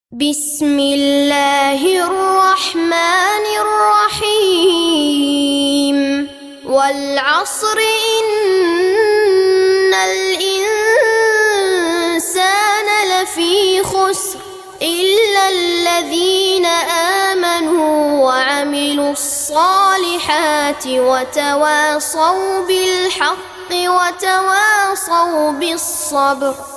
بسم الله الرحمن الرحيم والعصر إن الإنسان لفي خسر إلا الذين آمنوا وعملوا الصالحات وتواصوا بالحق وتواصوا بالصبر